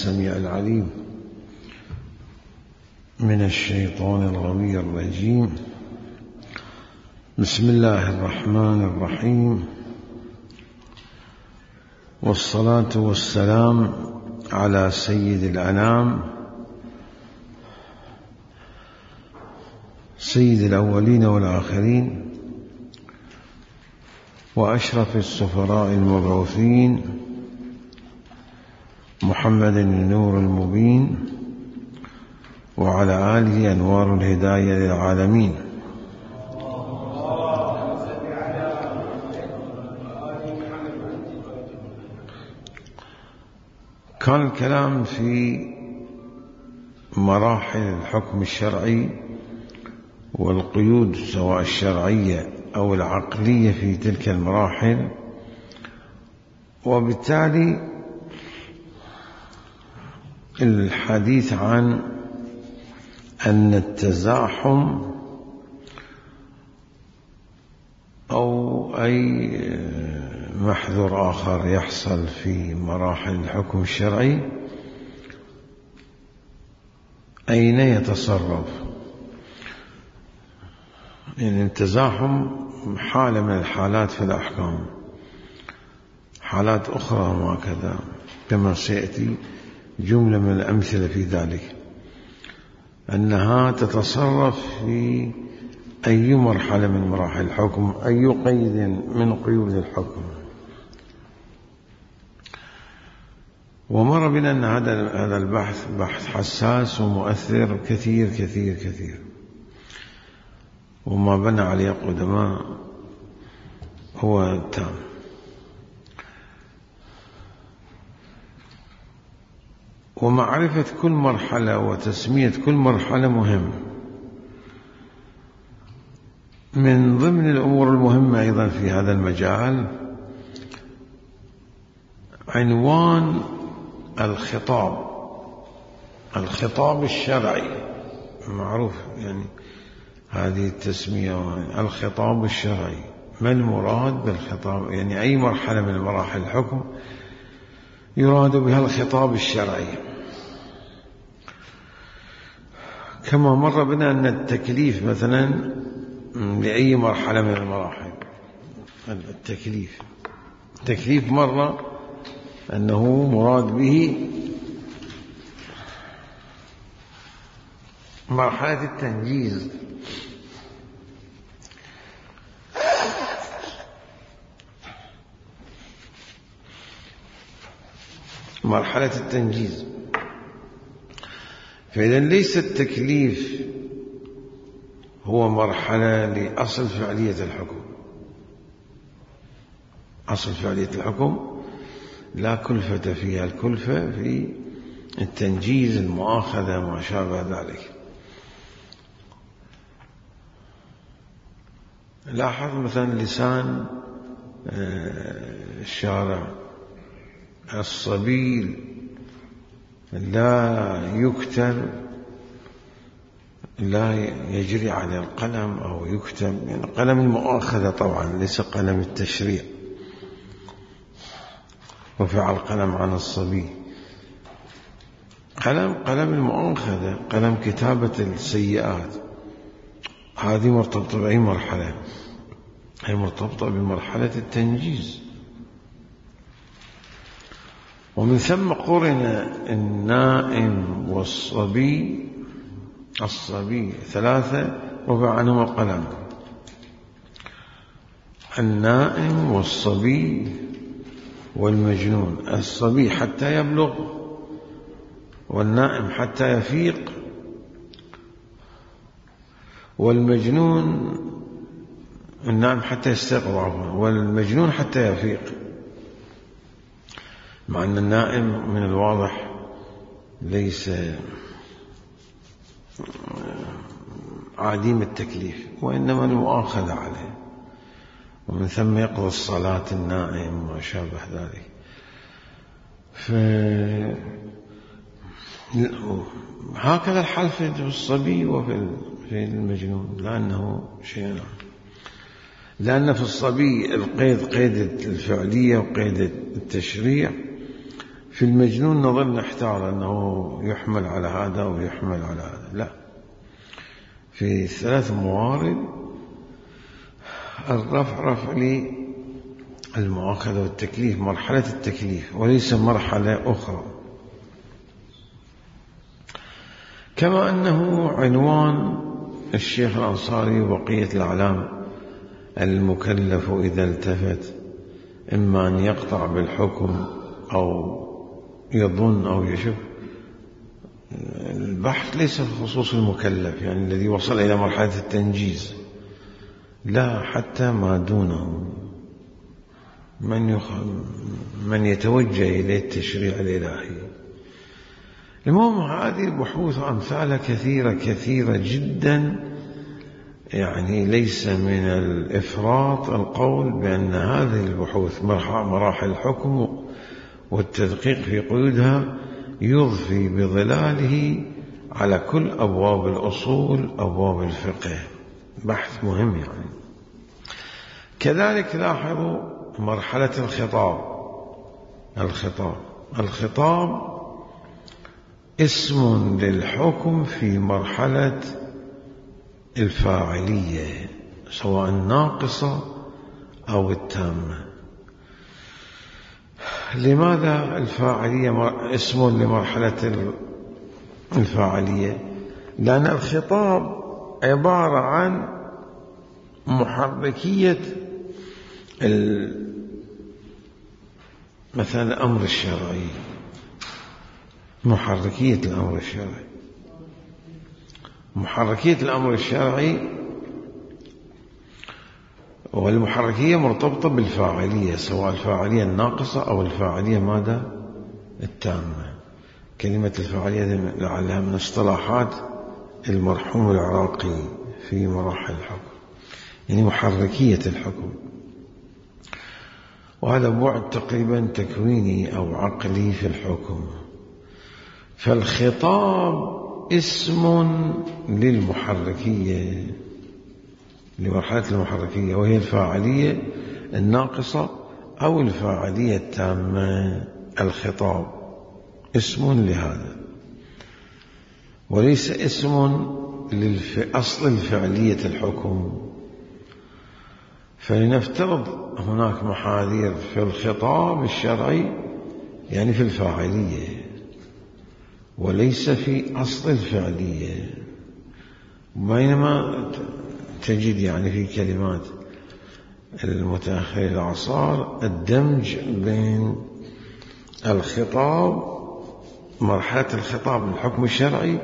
السميع العليم من الشيطان الغوي الرجيم. بسم الله الرحمن الرحيم، والصلاة والسلام على سيد الأنام سيد الأولين والآخرين وأشرف السفراء المبعوثين محمد النور المبين وعلى آله أنوار الهداية للعالمين. كان الكلام في مراحل الحكم الشرعي والقيود سواء الشرعية أو العقلية في تلك المراحل، وبالتالي الحديث عن أن التزاحم أو أي محذور آخر يحصل في مراحل الحكم الشرعي أين يتصرف. يعني التزاحم حالة من الحالات في الأحكام، حالات أخرى ما كذا كما سيأتي جملة من الأمثلة في ذلك، أنها تتصرف في أي مرحلة من مراحل الحكم، أي قيد من قيود الحكم. ومر بنا أن هذا البحث بحث حساس ومؤثر كثير كثير كثير، وما بنى عليه قدماء هو تام. ومعرفة كل مرحلة وتسمية كل مرحلة مهم. من ضمن الأمور المهمة أيضا في هذا المجال عنوان الخطاب الشرعي، معروف يعني هذه التسمية الخطاب الشرعي. ما المراد بالخطاب؟ يعني أي مرحلة من مراحل الحكم يراد بها الخطاب الشرعي. كما مر بنا أن التكليف مثلا لأي مرحلة من المراحل، التكليف مرة أنه مراد به مرحلة التنجيز، مرحلة التنجيز. فإذا ليس التكليف هو مرحلة لأصل فعلية الحكم. أصل فعلية الحكم لا كلفة فيها، الكلفة في التنجيز، المؤاخذة، ما شابه ذلك. لاحظ مثلا لسان الشارع: الصبي لا يكتب، لا يجري على القلم أو يكتب، يعني قلم المؤاخذة طبعا ليس قلم التشريع، رفع القلم عن الصبي. قلم المؤاخذة، قلم كتابة السيئات، هذه مرتبطة بأي مرحلة؟ هي مرتبطة بمرحلة التنجيز. ومن ثم قرن النائم والصبي، الصبي ثلاثة رفع عنهما القلم: النائم والصبي والمجنون. الصبي حتى يبلغ، والنائم حتى يفيق، والمجنون، النائم حتى يستيقظ والمجنون حتى يفيق. مع أن النائم من الواضح ليس عديم التكليف، وإنما المؤاخذة عليه، ومن ثم يقضي الصلاة النائم وما شابه ذلك. هكذا الحال في الصبي وفي المجنون، لأنه شيء، لأن في الصبي القيد قيد الفعلية وقيد التشريع، في المجنون نظل نحتار أنه يحمل على هذا ويحمل على هذا، لا، في 3 موارد رفع للمؤاخذة والتكليف مرحلة التكليف وليس مرحلة أخرى. كما أنه عنوان الشيخ الأنصاري وبقية الأعلام المكلف إذا التفت إما أن يقطع بالحكم أو يظن أو يشك. البحث ليس بخصوص المكلف يعني الذي وصل إلى مرحلة التنجيز، لا، حتى ما دونه من يتوجه إليه التشريع الإلهي. المهم هذه البحوث أمثالها كثيرة جدا، يعني ليس من الإفراط القول بأن هذه البحوث مراحل الحكم والتدقيق في قيودها يضفي بظلاله على كل أبواب الأصول أبواب الفقه. بحث مهم يعني. كذلك لاحظوا مرحلة الخطاب اسم للحكم في مرحلة الفاعلية سواء الناقصة أو التامة. لماذا الفاعلية اسم لمرحلة الفاعلية؟ لأن الخطاب عبارة عن محركية مثلا الأمر الشرعي، محركية الأمر الشرعي، والمحركية مرتبطة بالفاعلية سواء الفاعلية الناقصة أو الفاعلية ماذا؟ التامة. كلمة الفاعلية لعلها من اصطلاحات المرحوم العراقي في مراحل الحكم، يعني محركية الحكم، وهذا بعد تقريبا تكويني أو عقلي في الحكم. فالخطاب اسم للمحركية، لمرحلة المحركية، وهي الفاعلية الناقصة أو الفاعلية التامة. الخطاب اسم لهذا وليس اسم لأصل الفعلية الحكم. فلنفترض هناك محاذير في الخطاب الشرعي يعني في الفاعلية وليس في أصل الفعلية، بينما تجد يعني في كلمات المتأخر الأعصار الدمج بين الخطاب، مرحلة الخطاب الحكم الشرعي،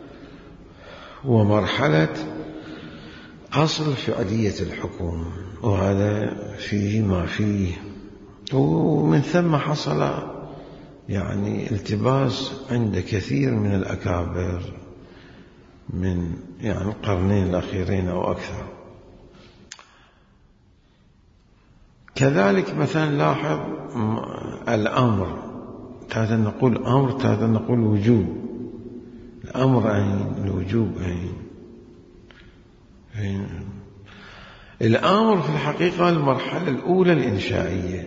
ومرحلة أصل فعلية الحكم، وهذا فيه ما فيه. ومن ثم حصل يعني التباس عند كثير من الأكابر من يعني القرنين الأخيرين أو أكثر. كذلك مثلا لاحظ الأمر، تارة نقول أمر تارة نقول وجوب. الأمر أين؟ الوجوب أين؟ الأمر في الحقيقة المرحلة الأولى الإنشائية،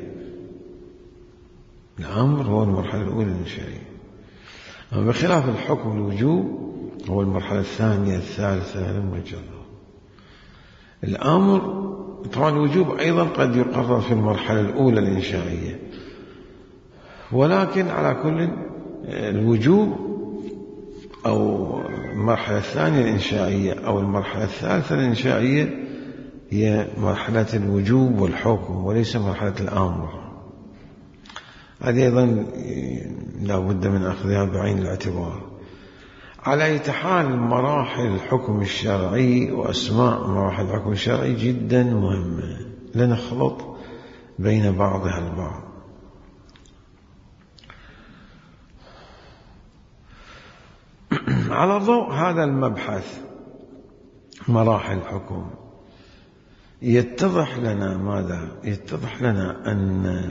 الأمر هو المرحلة الأولى الإنشائية، أما بخلاف الحكم الوجوب هو المرحلة الثانية الثالثة المجرد. الأمر طبعا الوجوب أيضا قد يقرر في المرحلة الأولى الإنشائية، ولكن على كل الوجوب أو المرحلة الثانية الإنشائية أو المرحلة الثالثة الإنشائية هي مرحلة الوجوب والحكم وليس مرحلة الأمر. هذه أيضا لا بد من أخذها بعين الاعتبار. على أي حال مراحل الحكم الشرعي وأسماء مراحل الحكم الشرعي جدا مهمة، لا نخلط بين بعضها البعض. على ضوء هذا المبحث مراحل الحكم يتضح لنا ماذا؟ يتضح لنا أن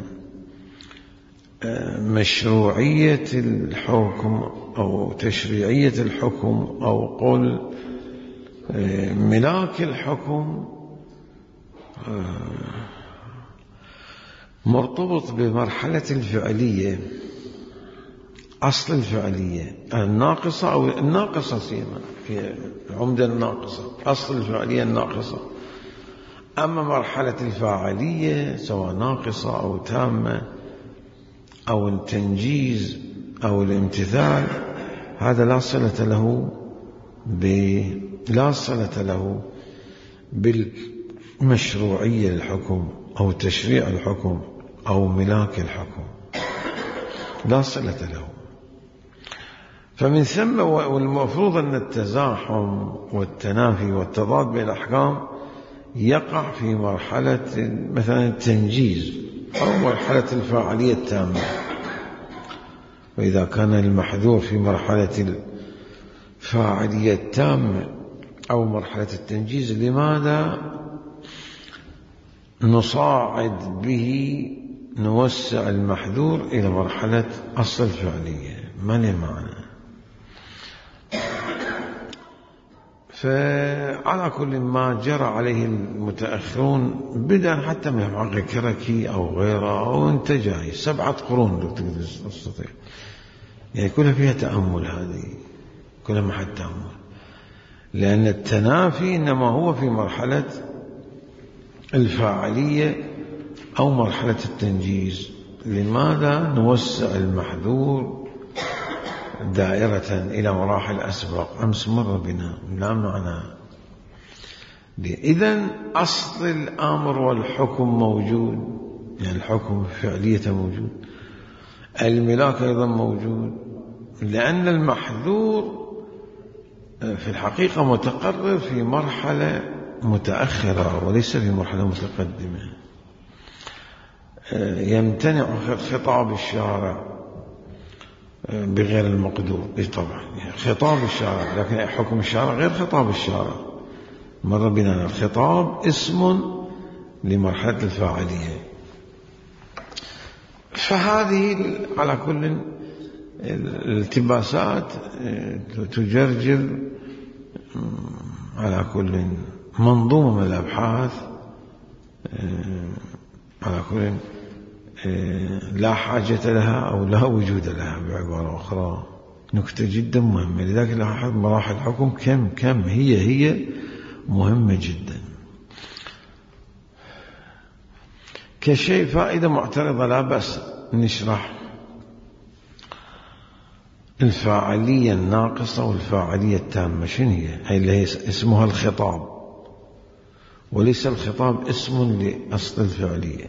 مشروعية الحكم أو تشريعية الحكم أو قول ملاك الحكم مرتبط بمرحلة الفعلية أصل الفعلية الناقصة أو الناقصة سيما في العمدة الناقصة، أصل الفعلية الناقصة. أما مرحلة الفاعلية سواء ناقصة أو تامة أو التنجيز أو الامتثال، هذا لا صلة له بالمشروعية للحكم أو تشريع الحكم أو ملاك الحكم، لا صلة له. فمن ثم والمفروض أن التزاحم والتنافي والتضاد بين الأحكام يقع في مرحلة مثلا التنجيز أو مرحلة الفاعلية التامة. وإذا كان المحذور في مرحلة الفاعلية التامة أو مرحلة التنجيز، لماذا نصاعد به نوسع المحذور إلى مرحلة أصل الفعلية؟ ما له معنى. فعلى كل ما جرى عليه المتأخرون بدءا حتى من العقل كركي أو غيره أو انت جاي 7 قرون لو تستطيع، يعني كلها فيها تأمل، هذه كلها محل تأمل، لأن التنافي إنما هو في مرحلة الفاعلية أو مرحلة التنجيز. لماذا نوسع المحذور دائرة إلى مراحل أسبق؟ أمس مر بنا، لا معنى. إذن أصل الأمر والحكم موجود، يعني الحكم فعلية موجود، الملاك أيضا موجود، لأن المحذور في الحقيقة متقرر في مرحلة متأخرة وليس في مرحلة متقدمة. يمتنع خطاب الشارع بغير المقدور، طبعا خطاب الشارع، لكن حكم الشارع غير خطاب الشارع. مر بنا الخطاب اسم لمرحلة الفاعلية. فهذه على كل الالتباسات تجرجر على كل منظومة من الأبحاث، على كل لا حاجة لها أو لا وجود لها، بعبارة أخرى نكتة جدا مهمة. لذلك لاحظ مراحل الحكم كم هي مهمة جدا. كشيء فائدة معترضة لا بأس نشرح الفاعلية الناقصة والفاعلية التامة. شنو هي؟ اللي هي اسمها الخطاب، وليس الخطاب اسم لأصل الفعلية.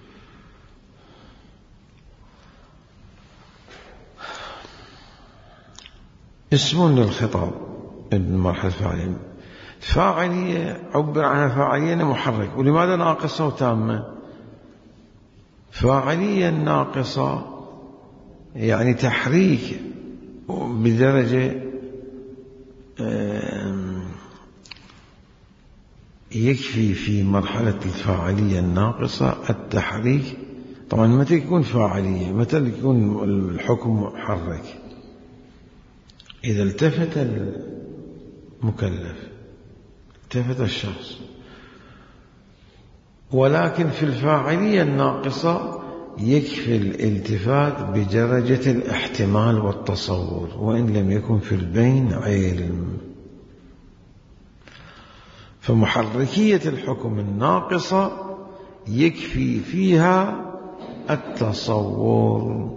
اسم للخطاب المرحلة الفاعلية. الفاعلية عبر عنها فاعلية محرك. ولماذا ناقصة وتامة؟ فاعلية ناقصة يعني تحريك بدرجة يكفي في مرحلة الفاعلية الناقصة التحريك. طبعا متى يكون فاعلية؟ متى يكون الحكم محرك؟ إذا التفت المكلف، التفت الشخص. ولكن في الفاعلية الناقصة يكفي الالتفات بدرجة الاحتمال والتصور، وإن لم يكن في البين علم. فمحركية الحكم الناقصة يكفي فيها التصور.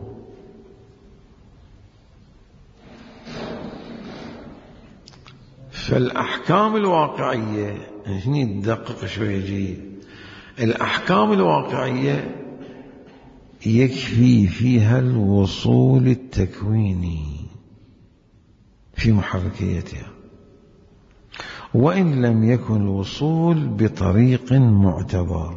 فالأحكام الواقعية، هني ندقق شوية جيد، الأحكام الواقعية يكفي فيها الوصول التكويني في محركيتها، وإن لم يكن الوصول بطريق معتبر،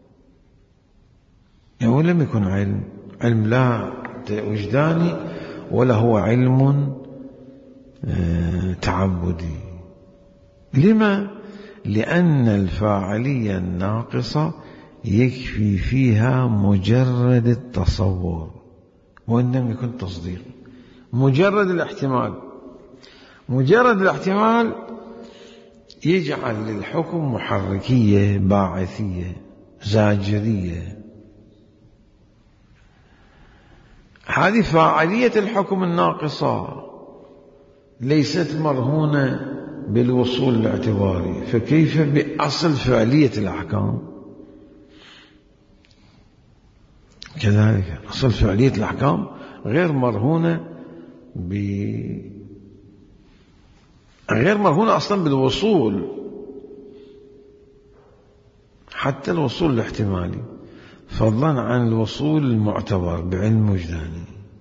يعني ولم يكن علم لا وجداني ولا هو علم تعبدي. لما؟ لأن الفاعلية الناقصة يكفي فيها مجرد التصور وإن لم يكن تصديق، مجرد الاحتمال. مجرد الاحتمال يجعل للحكم محركية باعثية زاجرية. هذه فاعلية الحكم الناقصة ليست مرهونة بالوصول الاعتباري، فكيف بأصل فعلية الأحكام؟ كذلك أصل فعلية الأحكام غير مرهونة غير مرهونة أصلا بالوصول، حتى الوصول الاحتمالي، فضلا عن الوصول المعتبر بعلم وجداني.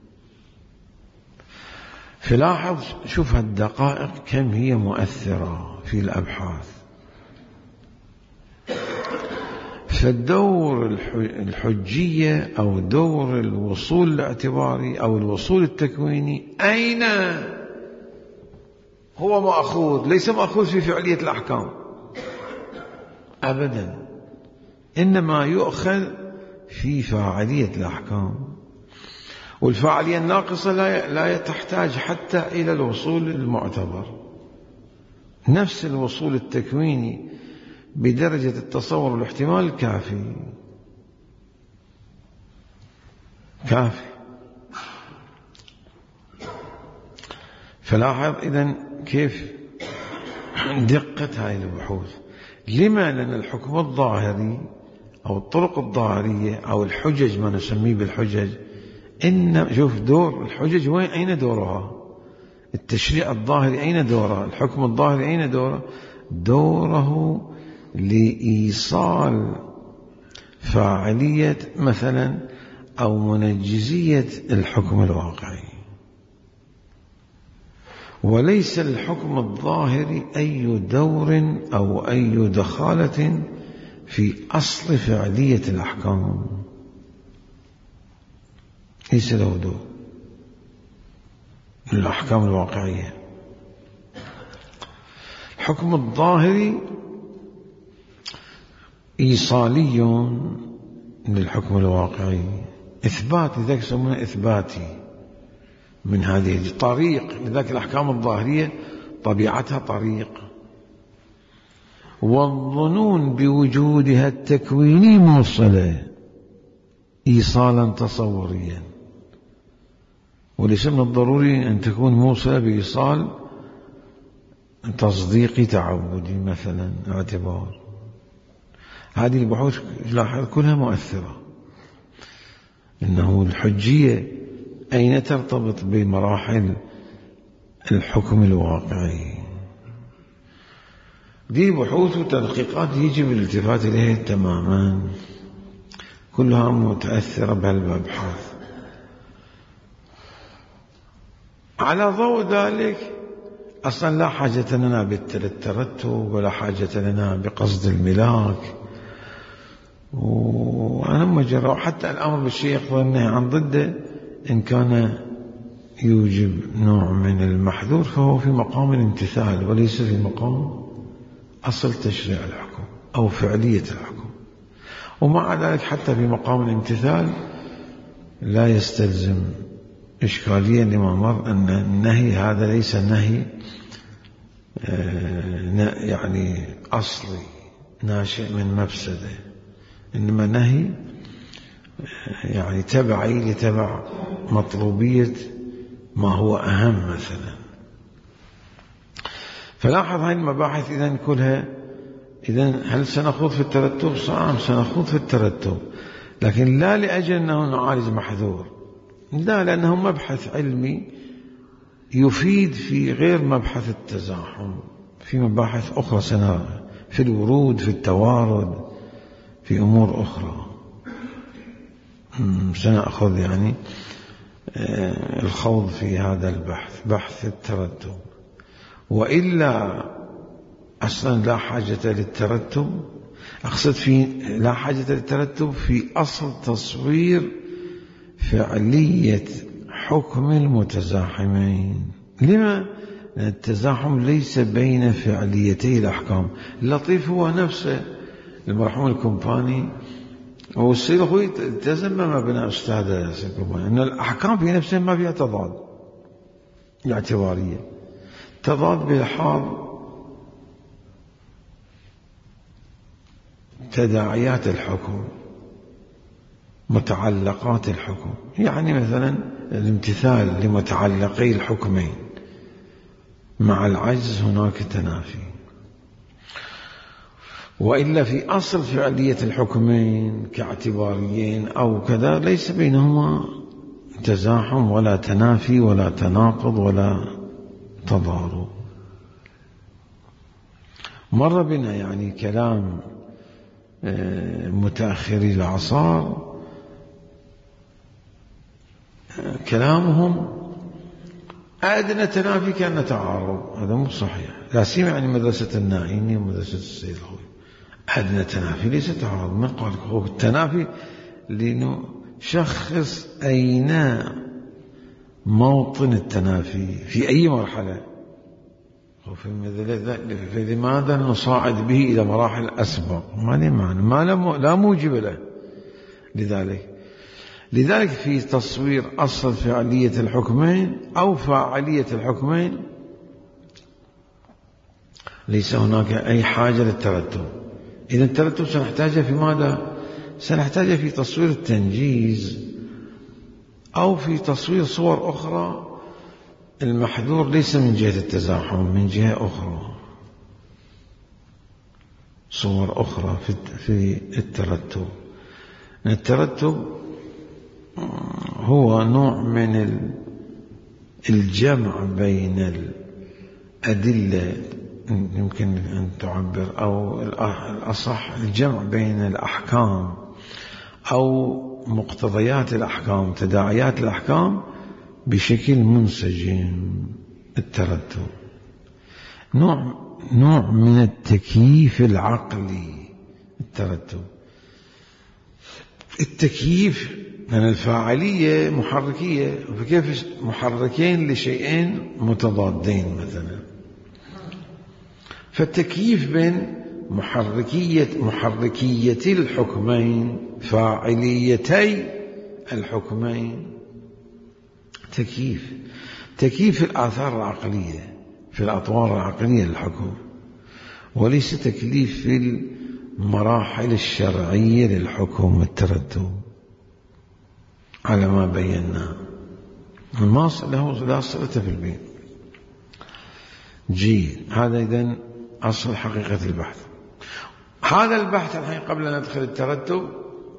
فلاحظ شوف هالدقائق كم هي مؤثرة في الأبحاث. فالدور الحجية أو دور الوصول الاعتباري أو الوصول التكويني أين هو مأخوذ؟ ليس مأخوذ في فعلية الأحكام أبدا، إنما يؤخذ في فاعلية الأحكام. والفاعلية الناقصة لا تحتاج حتى إلى الوصول المعتبر. نفس الوصول التكويني بدرجة التصور والاحتمال كافي. فلاحظ إذن كيف دقة هذه البحوث. لما؟ لأن الحكم الظاهري أو الطرق الظاهرية أو الحجج، ما نسميه بالحجج، شوف دور الحجج وين، أين دورها؟ التشريع الظاهري أين دوره؟ الحكم الظاهري أين دوره؟ دوره لإيصال فاعلية مثلا أو منجزية الحكم الواقعي، وليس الحكم الظاهري أي دور أو أي دخالة في أصل فعلية الأحكام، ليس له دور الأحكام الواقعية. الحكم الظاهري إيصالي للحكم الواقعي، إثبات، لذلك يسمونه إثباتي من هذه طريق. لذلك الأحكام الظاهرية طبيعتها طريق. والظنون بوجودها التكويني موصلة إيصالا تصوريا، وليس من الضروري أن تكون موصلة بإيصال تصديقي تعبدي مثلا اعتبار. هذه البحوث لاحظ كلها مؤثرة. إنه الحجية أين ترتبط بمراحل الحكم الواقعي. دي بحوث وتدقيقات يجب الالتفات إليها تماما، كلها متأثرة بهالأبحاث. على ضوء ذلك أصلا لا حاجة لنا بالترتب ولا حاجة لنا بقصد الملاك، وأنا مجرد حتى الأمر بالشيء يقضي النهي عن ضده إن كان يوجب نوع من المحذور فهو في مقام الامتثال وليس في مقام أصل تشريع الحكم أو فعلية الحكم. ومع ذلك حتى في مقام الامتثال لا يستلزم إشكالية لما مر أن النهي هذا ليس نهي يعني أصلي ناشئ من مفسده، إنما نهي يعني تبعي لتبع مطلوبية ما هو أهم مثلا. فلاحظ هذه المباحث إذن كلها. إذن هل سنخوض في الترتب؟ صعب سنخوض في الترتب، لكن لا لأجل أنه نعالج محذور، لا، لأنه مبحث علمي يفيد في غير مبحث التزاحم، في مباحث أخرى في الورود، في التوارد، في أمور أخرى سنأخذ يعني الخوض في هذا البحث، بحث الترتب. وإلا أصلا لا حاجة للترتب، أقصد في لا حاجة للترتب في أصل تصوير فعلية حكم المتزاحمين. لما؟ لأن التزاحم ليس بين فعليتي الأحكام. اللطيف هو نفسه المرحوم الكومباني والسيد أخوي تزمم ابن أستاذ الكومباني أن الأحكام في نفسها ما فيها تضاد الاعتبارية، تضاد بلحاظ تداعيات الحكم، متعلقات الحكم. يعني مثلا الامتثال لمتعلقي الحكمين مع العجز هناك تنافي. وإلا في أصل فعلية الحكمين كاعتباريين أو كذا ليس بينهما تزاحم ولا تنافي ولا تناقض ولا تضارب. مر بنا يعني كلام متأخري الأعصار، كلامهم أدنى تنافي كأن تعارض، هذا مو صحيح. لا سيما يعني مدرسة النائيني ومدرسة السيد الخوي، أدنى تنافي ليس تعارض. من قال هو التنافي لنشخص أين موطن التنافي في أي مرحلة، فلماذا نصاعد به إلى مراحل أسبق؟ ما له معنى، لا موجب له. لذلك في تصوير أصل فعالية الحكمين أو فاعلية الحكمين ليس هناك أي حاجة للترتب. إذا الترتب سنحتاجه في ماذا؟ سنحتاجه في تصوير التنجيز أو في تصوير صور أخرى. المحذور ليس من جهة التزاحم، من جهة أخرى، صور أخرى في الترتب. الترتب هو نوع من الجمع بين الأدلة، يمكن أن تعبر أو الأصح الجمع بين الأحكام أو مقتضيات الأحكام، تداعيات الأحكام بشكل منسجم. الترتب نوع من التكييف العقلي. التكييف من الفاعلية محركية، فكيف محركين لشيئين متضادين مثلا، فالتكييف بين محركية الحكمين، فاعليتي الحكمين، تكييف الآثار العقلية في الأطوار العقلية للحكم، وليس تكليف في المراحل الشرعية للحكم. الترتب على ما بينا لا صلة في البيت. هذا إذن أصل حقيقة البحث. هذا البحث الحين قبل أن ندخل الترتب،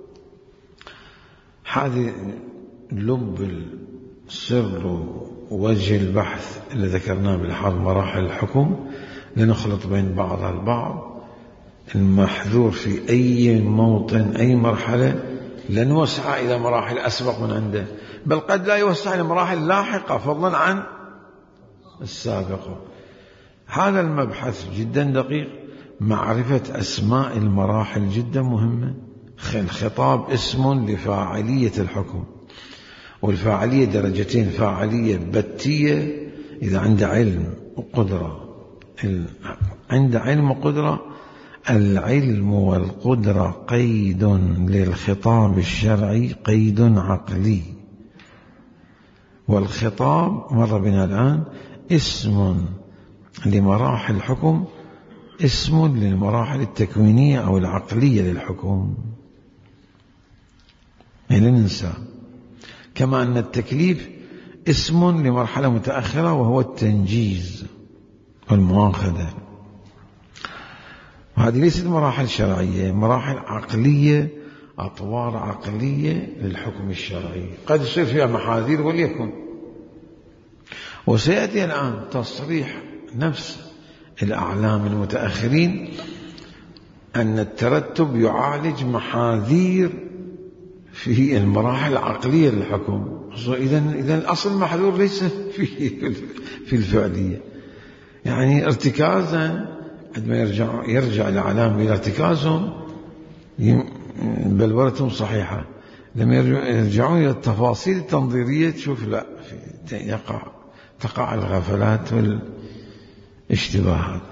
هذه لب سر وجه البحث اللي ذكرناه بالحال مراحل الحكم، لنخلط بين بعضها البعض. المحذور في أي موطن أي مرحلة لن يوسع إلى مراحل أسبق من عنده، بل قد لا يوسع إلى مراحل لاحقة فضلا عن السابقة. هذا المبحث جدا دقيق. معرفة أسماء المراحل جدا مهمة. الخطاب اسم لفاعلية الحكم، والفاعلية درجتين: فاعلية بتية إذا عند علم وقدرة. عند علم وقدرة، العلم والقدرة قيد للخطاب الشرعي، قيد عقلي. والخطاب مر بنا الآن اسم لمراحل الحكم، اسم للمراحل التكوينية أو العقلية للحكم، لا ننسى. كما أن التكليف اسم لمرحلة متأخرة وهو التنجيز والمؤاخذة. وهذه ليست مراحل شرعية، مراحل عقلية، أطوار عقلية للحكم الشرعي، قد يصير فيها محاذير وليكن. وسيأتي الآن تصريح نفس الأعلام المتأخرين أن الترتب يعالج محاذير في المراحل العقلية للحكم. إذن الأصل المحذور ليس في الفعلية، يعني ارتكازا عندما يرجع الأعلام إلى ارتكازهم بلورتهم صحيحة، لما يرجعون إلى التفاصيل التنظيرية تشوف لا تقع الغفلات والاشتباهات.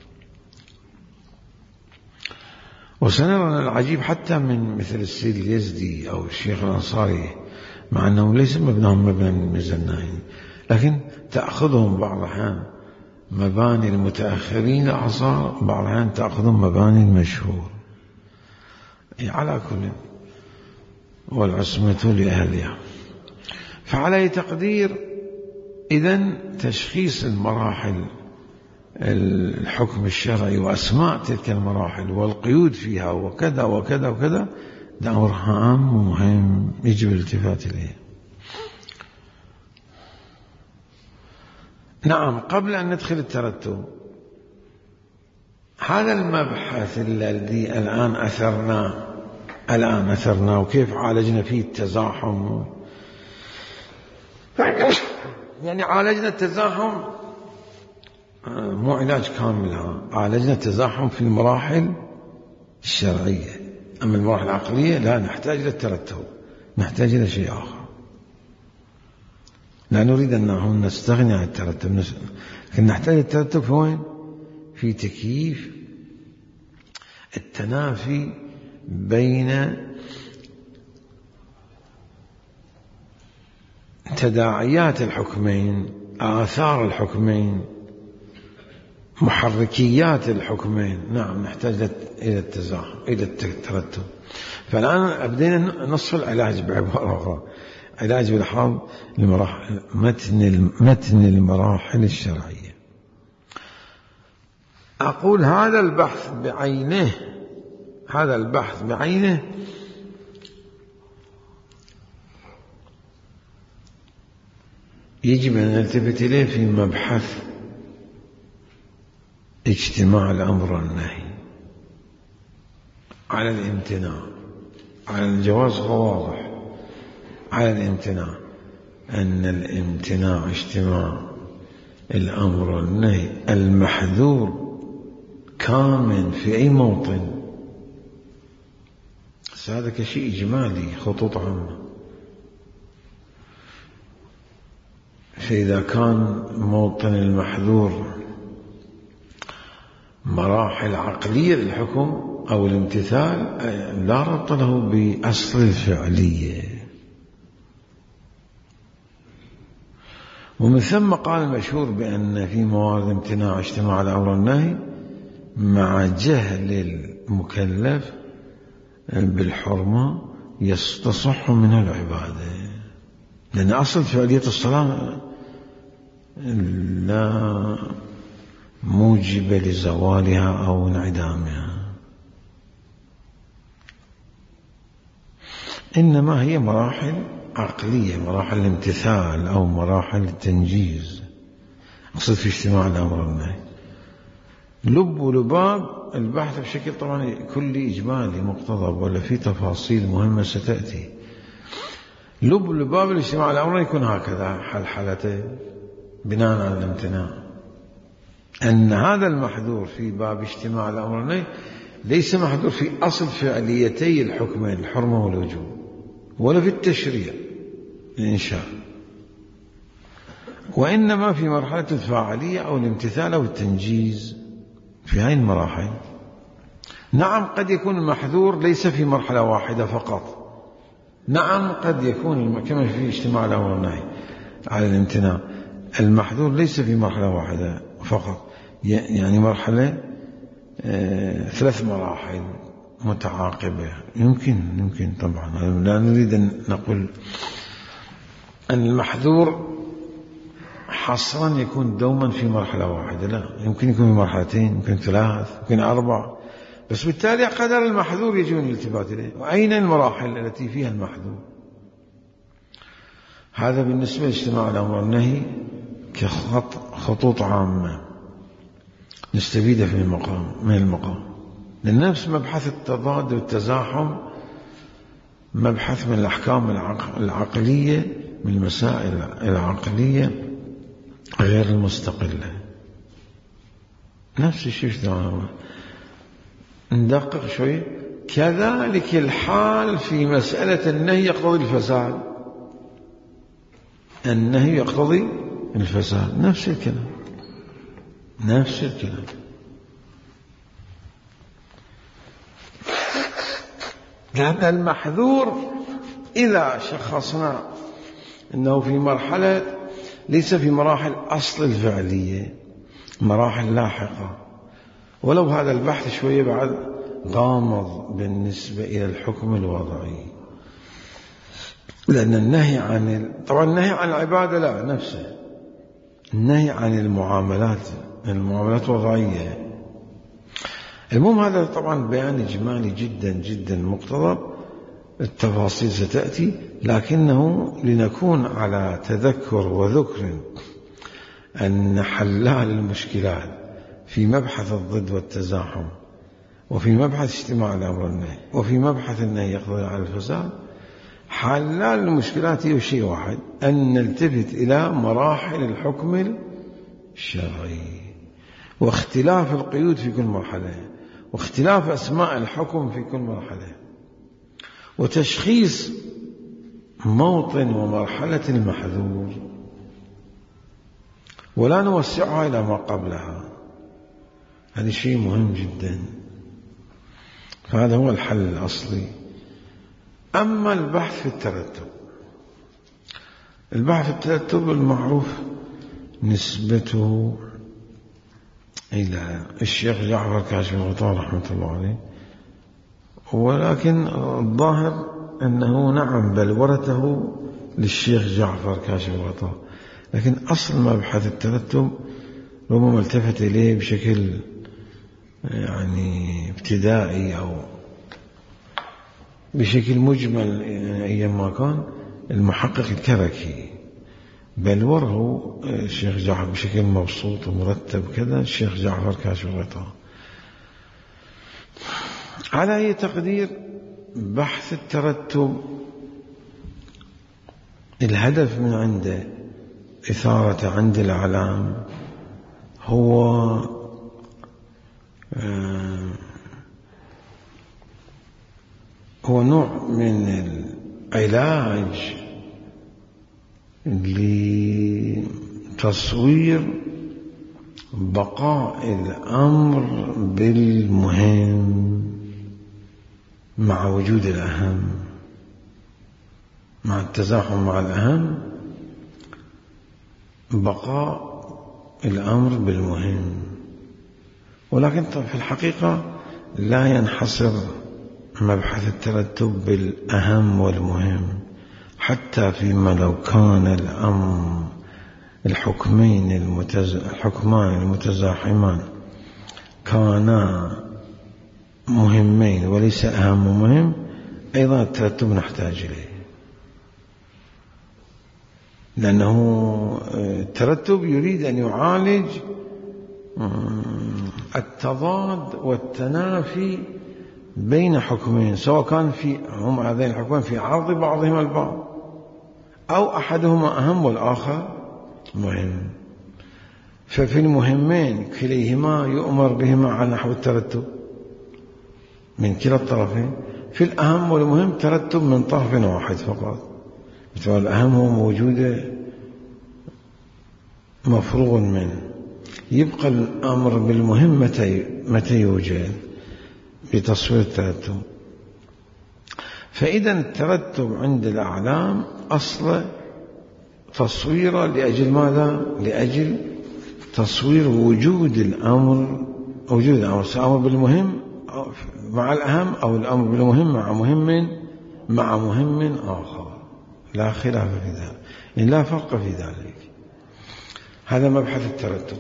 وسنرى أن العجيب حتى من مثل السيد اليزدي أو الشيخ الأنصاري، مع أنهم ليس مبناهم مبنى من النائين، لكن تأخذهم بعض الأحيان مباني المتأخرين الأعصار، بعض الأحيان تأخذهم مباني المشهور. على كل والعصمة لأهلها. فعلى تقدير إذن تشخيص المراحل الحكم الشرعي وأسماء تلك المراحل والقيود فيها وكذا وكذا وكذا، ده أمر هام ومهم يجب الالتفات إليه. نعم، قبل أن ندخل الترتب، هذا المبحث الذي الآن أثرناه وكيف عالجنا فيه التزاحم، يعني عالجنا التزاحم مو علاج كامل، عالجنا التزاحم في المراحل الشرعية، أما المراحل العقلية لا نحتاج إلى الترتب، نحتاج إلى شيء آخر. لا نريد أن نستغني عن الترتب، لكن نحتاج الترتب في وين؟ في تكييف التنافي بين تداعيات الحكمين، آثار الحكمين، محركيات الحكمين. نعم، نحتاج إلى التزاحم، إلى الترتب. فالآن بدينا نصف العلاج بعبارة أخرى، علاج بالحظ متن المراحل الشرعية. أقول هذا البحث بعينه يجب أن نلتفت إليه في مبحث اجتماع الأمر والنهي، على الامتناع، على الجواز هو واضح، على الامتناع، أن الامتناع اجتماع الأمر والنهي المحذور كامن في أي موطن. هذا كشيء إجمالي، خطوط عامة. فإذا كان موطن المحذور مراحل عقلية للحكم أو الامتثال، لا ربط له بأصل الفعلية. ومن ثم قال المشهور بأن في موارد امتناع اجتماع الأمر والنهي مع جهل المكلف بالحرمة يستصح من العبادة، لأن أصل فعلية الصلاة لا موجب لزوالها أو انعدامها، إنما هي مراحل عقلية، مراحل الامتثال أو مراحل التنجيز. أقصد في اجتماع الأمر والنهي لب ولباب البحث بشكل طبعا كلي إجمالي مقتضب، ولا في تفاصيل مهمة ستأتي. لب ولباب الاجتماع الأمر يكون هكذا حلحلته بناء على الامتناع، أن هذا المحذور في باب اجتماع الأمر والنهي ليس محذور في أصل فعليتي الحكمين، الحرمة والوجوب، ولا في التشريع الإنشاء، وإنما في مرحلة الفاعلية أو الامتثال أو التنجيز، في هذه المراحل. نعم، قد يكون المحذور ليس في مرحلة واحدة فقط. نعم، قد يكون كما في اجتماع الأمر والنهي على الامتناع المحذور ليس في مرحلة واحدة فقط، يعني مرحلة 3 مراحل متعاقبة. يمكن طبعا، لا نريد أن نقول أن المحذور حصرا يكون دوما في مرحلة واحدة، لا، يمكن يكون في مرحلتين، يمكن 3، يمكن 4، بس بالتالي قدر المحذور يجب الالتفات إليه. وأين المراحل التي فيها المحذور؟ هذا بالنسبة لاجتماع الأمر والنهي كخطوط عامة نستفيد من المقام. للنفس مبحث التضاد والتزاحم مبحث من الأحكام العقلية، من المسائل العقلية غير المستقلة. نفس الشيء ندقق شوي. كذلك الحال في مسألة النهي يقتضي الفساد، النهي يقتضي الفساد، نفس الكلام. لأن المحذور إذا شخصنا أنه في مرحلة ليس في مراحل أصل الفعلية، مراحل لاحقة، ولو هذا البحث شوية بعد غامض بالنسبة إلى الحكم الوضعي، لأن النهي عن طبعا النهي عن العبادة لا نفسه، النهي عن المعاملات الوضعية. المهم هذا طبعا بيان إجمالي جدا جدا مقتضب، التفاصيل ستأتي، لكنه لنكون على تذكر وذكر أن حلال المشكلات في مبحث الضد والتزاحم، وفي مبحث اجتماع الأمر والنهي، وفي مبحث النهي يقضي على الفساد، حلال المشكلات هي شيء واحد، أن نلتفت إلى مراحل الحكم الشرعي، واختلاف القيود في كل مرحلة، واختلاف أسماء الحكم في كل مرحلة، وتشخيص موطن ومرحلة المحذور، ولا نوسعها إلى ما قبلها. هذا شيء مهم جدا. فهذا هو الحل الأصلي. أما البحث في الترتب، البحث في الترتب المعروف نسبته إلى الشيخ جعفر كاشف الغطاء رحمة الله عليه، ولكن الظاهر أنه نعم بل ورثه للشيخ جعفر كاشف الغطاء، لكن أصل مبحث الترتب ربما التفت إليه بشكل يعني ابتدائي أو بشكل مجمل أيام ما كان المحقق الكركي، بل وره الشيخ جعفر بشكل مبسوط ومرتب كذا الشيخ جعفر كاشف الغطاء. على أي تقدير بحث الترتب الهدف من عنده إثارة عند الأعلام هو نوع من العلاج لتصوير بقاء الأمر بالمهم مع وجود الأهم، مع التزاحم مع الأهم، بقاء الأمر بالمهم. ولكن في الحقيقة لا ينحصر مبحث الترتب بالأهم والمهم، حتى فيما لو كان الأمر الحكمان المتزاحمان كانا مهمين وليس أهم مهم، أيضا الترتب نحتاج إليه، لأنه الترتب يريد أن يعالج التضاد والتنافي بين حكمين، سواء كان هم هذين الحكمين في عرض بعضهما البعض، أو أحدهما أهم والآخر مهم. ففي المهمين كليهما يؤمر بهما على نحو الترتب من كلا الطرفين، في الأهم والمهم ترتب من طرف واحد فقط، مثل الأهم هو موجود مفروغ منه، يبقى الأمر بالمهم متى يوجد بتصوير الترتب. فإذا الترتب عند الأعلام أصل تصويره لأجل ماذا؟ لأجل تصوير وجود الأمر سواء بالمهم مع الأهم أو الأمر بالمهم مع مهم آخر، لا خلاف في ذلك، يعني لا فرق في ذلك. هذا مبحث الترتب.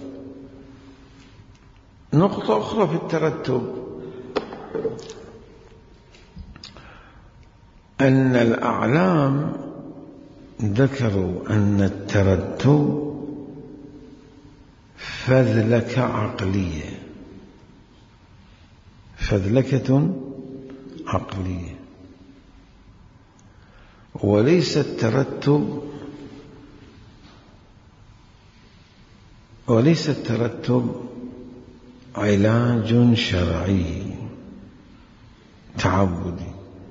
نقطة أخرى في الترتب أن الأعلام ذكروا أن الترتب فذلكة عقلية، فذلكة عقلية، وليس الترتب علاج شرعي تعبدي،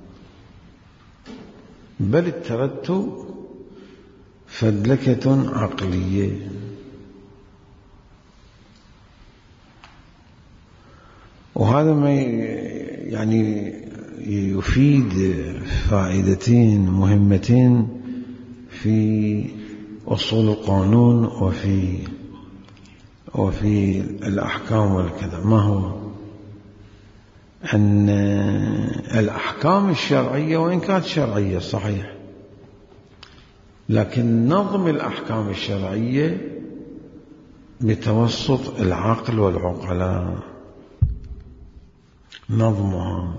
بل الترتب فذلكة عقلية. وهذا ما يعني يفيد فائدتين مهمتين في أصول القانون وفي الأحكام والكذا. ما هو؟ أن الأحكام الشرعية وإن كانت شرعية صحيح، لكن نظم الأحكام الشرعية بتوسط العقل والعقلاء، نظمها،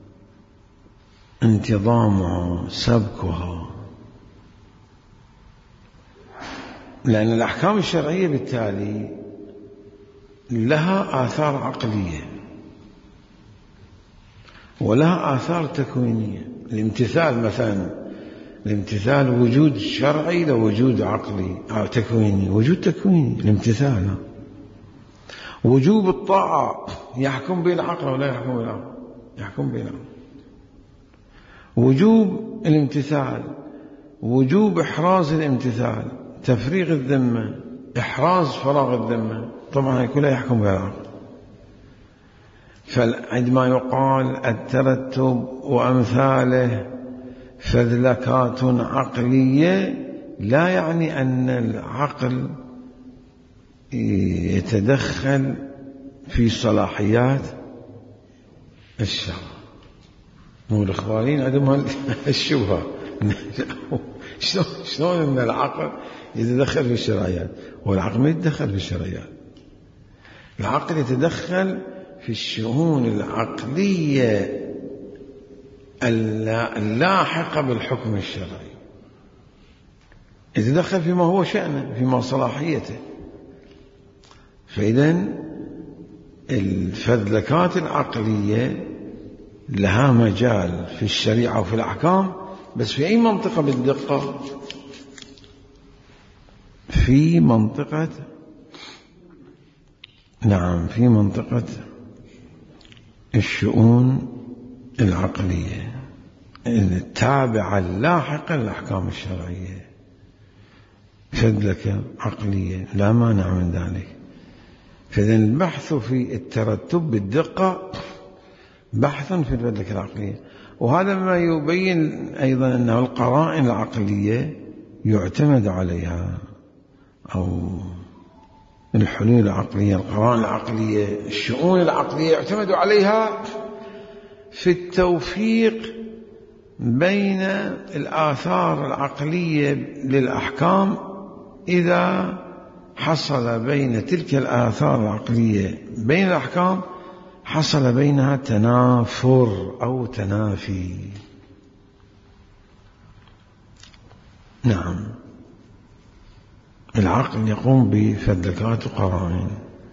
انتظامها، سبكها، لأن الأحكام الشرعية بالتالي لها آثار عقلية ولها آثار تكوينية. الامتثال مثلا، الامتثال وجود شرعي لوجود عقلي أو تكويني، وجود تكويني الامتثال. وجوب الطاعة يحكم بين العقل ولا يحكم بين العقل؟ يحكم بين العقل. وجوب الامتثال، وجوب إحراز الامتثال، تفريغ الذمة، إحراز فراغ الذمة، طبعا كلها يحكم بين العقل. فعندما يقال الترتب وأمثاله فذلكات عقلية لا يعني أن العقل يتدخل في صلاحيات الشرع. مو الإخوانيين عندهم الشبهة شلون أن العقل يتدخل في الشرعيات؟ والعقل ما يتدخل في الشرعيات، العقل يتدخل في الشؤون العقلية اللاحقة بالحكم الشرعي، يتدخل فيما هو شأنه، فيما صلاحيته. فإذن الفذلكات العقلية لها مجال في الشريعة وفي الأحكام، بس في أي منطقة بالدقة؟ في منطقة، نعم، في منطقة الشؤون العقلية التابعة اللاحقة للأحكام الشرعية. فذلكة عقلية لا مانع من ذلك. فإذن البحث في الترتب بالدقة بحث في الفذلكة العقلية، وهذا ما يبين أيضا أن القرائن العقلية يعتمد عليها، أو الحلول العقلية، القرائن العقلية، الشؤون العقلية يعتمد عليها في التوفيق بين الآثار العقلية للأحكام. إذا حصل بين تلك الآثار العقلية بين الأحكام حصل بينها تنافر أو تنافي. نعم، العقل يقوم بفذلكات وقرائن،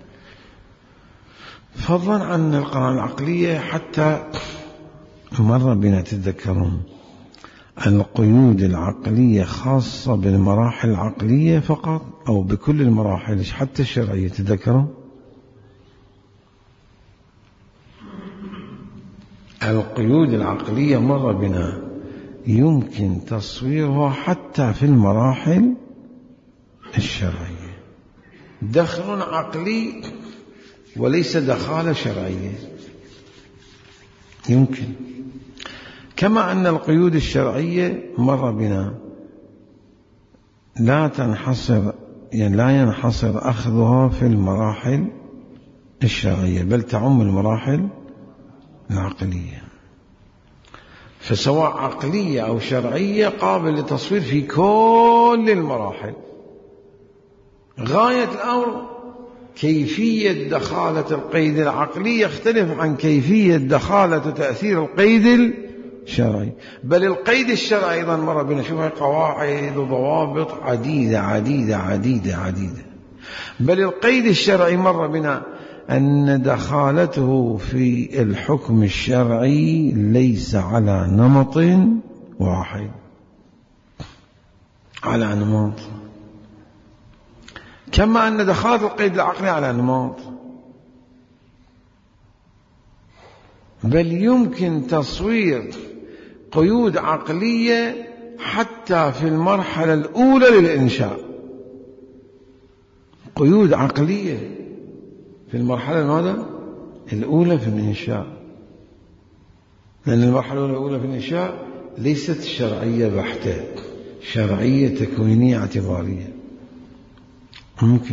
فضلا عن القرائن العقلية. حتى مر بنا تتذكرون القيود العقلية خاصة بالمراحل العقلية فقط أو بكل المراحل حتى الشرعية؟ تتذكرون القيود العقلية مر بنا يمكن تصويرها حتى في المراحل الشرعية، دخل عقلي وليس دخالة شرعية يمكن. كما أن القيود الشرعية مر بنا لا ينحصر أخذها في المراحل الشرعية، بل تعم المراحل العقلية. فسواء عقلية أو شرعية قابل للتصوير في كل المراحل. غاية الأمر كيفية دخالة القيد العقلي يختلف عن كيفية دخالة تأثير القيد الشرعي. بل القيد الشرعي أيضا مر بنا شوفها قواعد وضوابط عديدة عديدة عديدة عديدة. بل القيد الشرعي مر بنا أن دخالته في الحكم الشرعي ليس على نمط واحد، على نمط. كما أن دخالة القيد العقلي على نمط، بل يمكن تصوير قيود عقلية حتى في المرحلة الأولى للإنشاء. قيود عقلية في المرحلة ماذا؟ الأولى في الإنشاء، لأن المرحلة الأولى في الإنشاء ليست شرعية بحتة، شرعية تكوينية اعتبارية ممكن.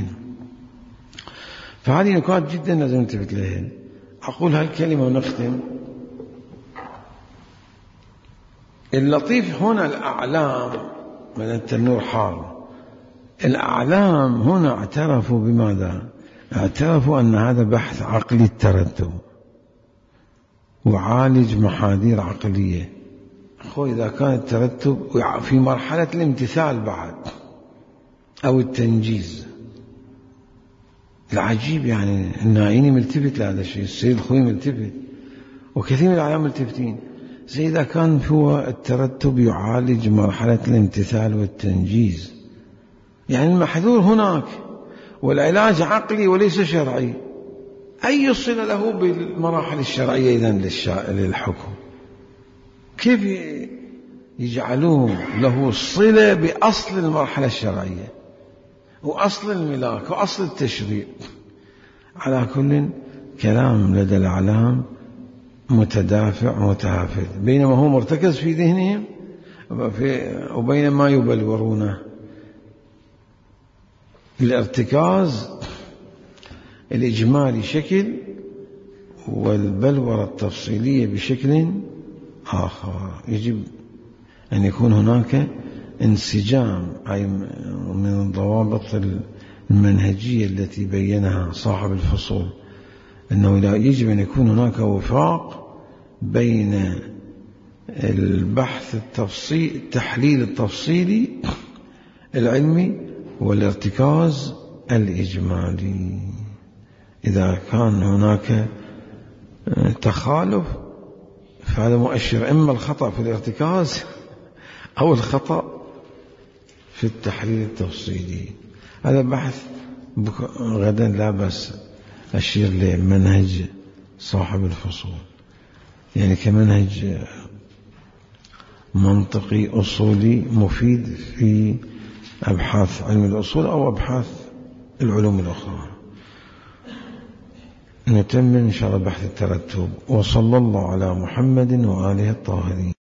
فهذه نقاط جدا لازم ننتبه لها. أقول هالكلمة ونختم. اللطيف هنا الأعلام من التنور حار. الأعلام هنا اعترفوا بماذا؟ اعترفوا أن هذا بحث عقلي الترتب وعالج محاذير عقلية. إذا كان الترتب في مرحلة الامتثال بعد أو التنجيز. العجيب يعني النائيني ملتفت لهذا الشيء، السيد الخوئي ملتفت، وكثير من الأعلام ملتفتين. زي إذا كان هو الترتب يعالج مرحلة الامتثال والتنجيز، يعني المحذور هناك والعلاج عقلي وليس شرعي، أي صلة له بالمراحل الشرعية إذن للحكم؟ كيف يجعلون له صلة بأصل المرحلة الشرعية وأصل الملاك وأصل التشريع؟ على كل كلام لدى الأعلام متدافع متهافت، بينما هو مرتكز في ذهنهم وبين ما يبلورونه. الارتكاز الإجمالي شكل والبلورة التفصيلية بشكل آخر. يجب أن يكون هناك انسجام، أي من الضوابط المنهجية التي بينها صاحب الفصول، أنه لا يجب أن يكون هناك وفاق بين البحث التفصيلي التحليل التفصيلي العلمي والارتكاز الإجمالي. إذا كان هناك تخالف فهذا مؤشر إما الخطأ في الارتكاز أو الخطأ في التحليل التفصيلي. هذا بحث غدا لا بس أشير لمنهج صاحب الفصول، يعني كمنهج منطقي أصولي مفيد في أبحاث علم الأصول أو أبحاث العلوم الأخرى. نتمم إن شاء الله بحث الترتب. وصلى الله على محمد وآله الطاهرين.